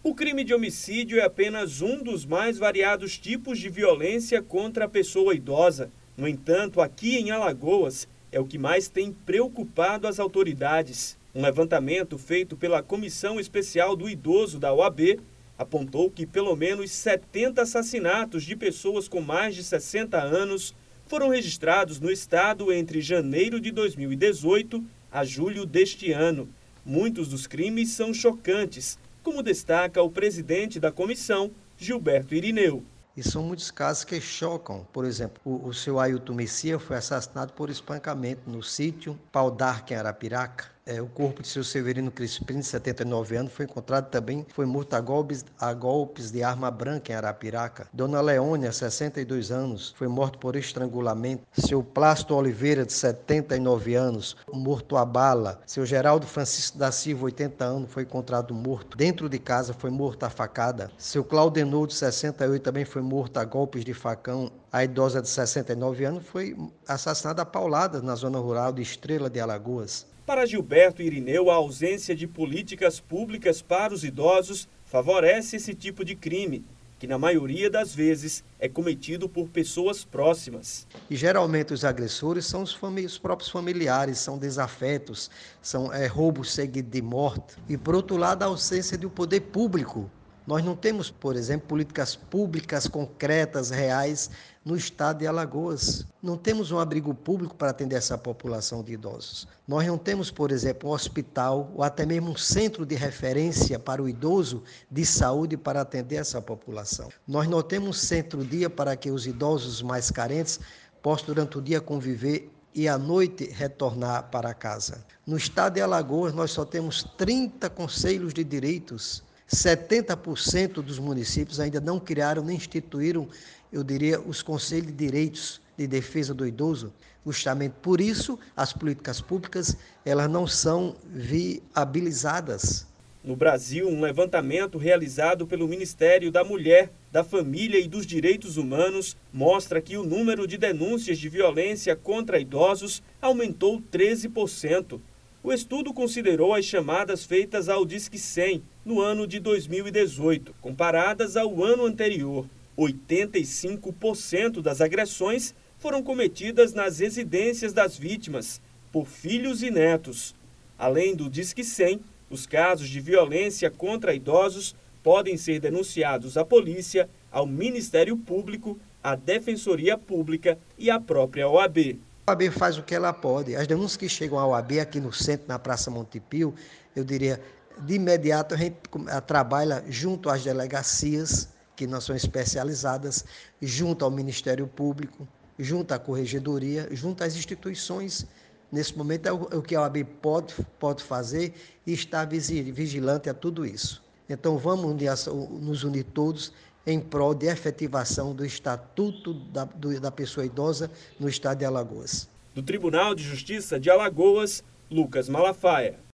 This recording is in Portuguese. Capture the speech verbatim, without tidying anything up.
O crime de homicídio é apenas um dos mais variados tipos de violência contra a pessoa idosa. No entanto, aqui em Alagoas, é o que mais tem preocupado as autoridades. Um levantamento feito pela Comissão Especial do Idoso da O A B apontou que pelo menos setenta assassinatos de pessoas com mais de sessenta anos foram registrados no estado entre janeiro de dois mil e dezoito a julho deste ano. Muitos dos crimes são chocantes, como destaca o presidente da comissão, Gilberto Irineu. E são muitos casos que chocam. Por exemplo, o, o seu Ailton Messia foi assassinado por espancamento no sítio Pau d'Arco, em Arapiraca. É, o corpo de seu Severino Crispim, de setenta e nove anos, foi encontrado também, foi morto a golpes, a golpes de arma branca em Arapiraca. Dona Leônia, sessenta e dois anos, foi morto por estrangulamento. Seu Plácido Oliveira, de setenta e nove anos, morto a bala. Seu Geraldo Francisco da Silva, oitenta anos, foi encontrado morto. Dentro de casa foi morto a facada. Seu Claudenor, de sessenta e oito, também foi morto a golpes de facão. A idosa de sessenta e nove anos foi assassinada a pauladas na zona rural de Estrela de Alagoas. Para Gilberto Irineu, a ausência de políticas públicas para os idosos favorece esse tipo de crime, que na maioria das vezes é cometido por pessoas próximas. E geralmente os agressores são os, os próprios familiares, são desafetos, são é, roubos seguidos de morte. E por outro lado, a ausência do poder público. Nós não temos, por exemplo, políticas públicas concretas, reais, no estado de Alagoas. Não temos um abrigo público para atender essa população de idosos. Nós não temos, por exemplo, um hospital ou até mesmo um centro de referência para o idoso de saúde para atender essa população. Nós não temos um centro-dia para que os idosos mais carentes possam, durante o dia, conviver e à noite retornar para casa. No estado de Alagoas, nós só temos trinta conselhos de direitos. setenta por cento dos municípios ainda não criaram nem instituíram, eu diria, os conselhos de direitos de defesa do idoso. Justamente por isso, as políticas públicas elas não são viabilizadas. No Brasil, um levantamento realizado pelo Ministério da Mulher, da Família e dos Direitos Humanos mostra que o número de denúncias de violência contra idosos aumentou treze por cento. O estudo considerou as chamadas feitas ao Disque cem no ano de dois mil e dezoito, comparadas ao ano anterior. oitenta e cinco por cento das agressões foram cometidas nas residências das vítimas, por filhos e netos. Além do Disque cem, os casos de violência contra idosos podem ser denunciados à polícia, ao Ministério Público, à Defensoria Pública e à própria O A B. A O A B faz o que ela pode. As denúncias que chegam à O A B aqui no centro, na Praça Montepio, eu diria, de imediato a gente trabalha junto às delegacias, que não são especializadas, junto ao Ministério Público, junto à Corregedoria, junto às instituições. Nesse momento é o que a O A B pode, pode fazer e estar vigilante a tudo isso. Então vamos nos unir todos em prol de efetivação do Estatuto da, do, da Pessoa Idosa no estado de Alagoas. Do Tribunal de Justiça de Alagoas, Lucas Malafaia.